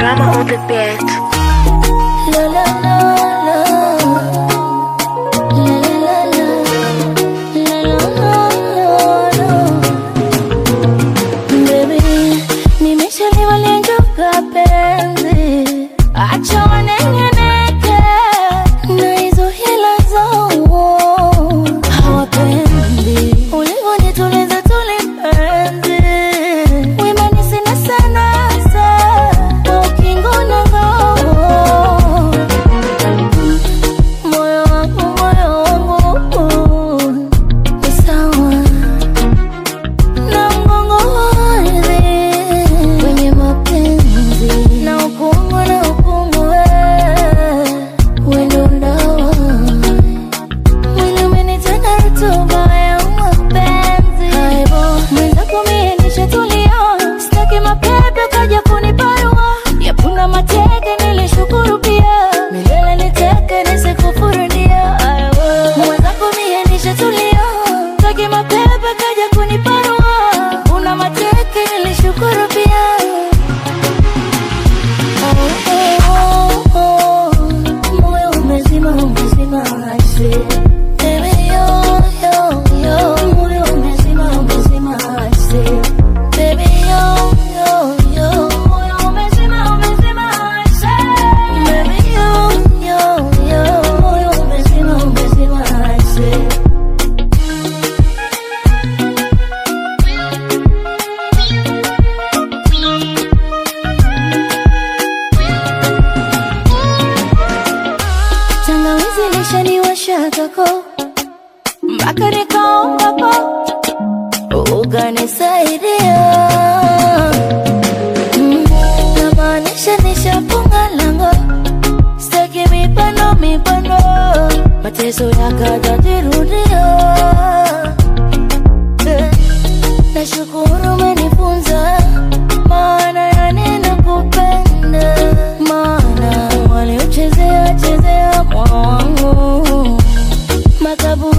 Drama on the beat. La la la la. La la la la. La la la la. Baby, nimeshaliwa lenjoka penzi. Acha wanengeneke na hizo hila zao. Hawapendi ulivyonituliza tulipenzi. Wimani sina sana sa ukingona ngao. Moyo wangu ni sawa na mgongo wazi kwenye mapenzi. Na ukungu wendo ndawa. Mwili umenitenda rutuba ya mapenzi. Haibo mwenzako mie nishatulia. Sitaki mapepe kaja kuniparua. Yapuna mateke nilishukuru pia. Milele niteke nisikufurudia. Mwenzako mie nishatulia. Sitaki mapepe kaja kuniparua. Yapuna mateke nilishukuru pia. Moyo umezima I see. Baby yo moyo umezima I see. Baby yo moyo umezima I see. Baby yo moyo umezima I see. Tangawizi lishaniwasha kako mpaka nikaomba po ukanisaidia. Namaanisha nishafunga lango. Sitaki mipando mateso yakatajirudia. Nashukuru umenifunza maana ya neno kupenda. Maana waliuchezea moyo wangu. Makabu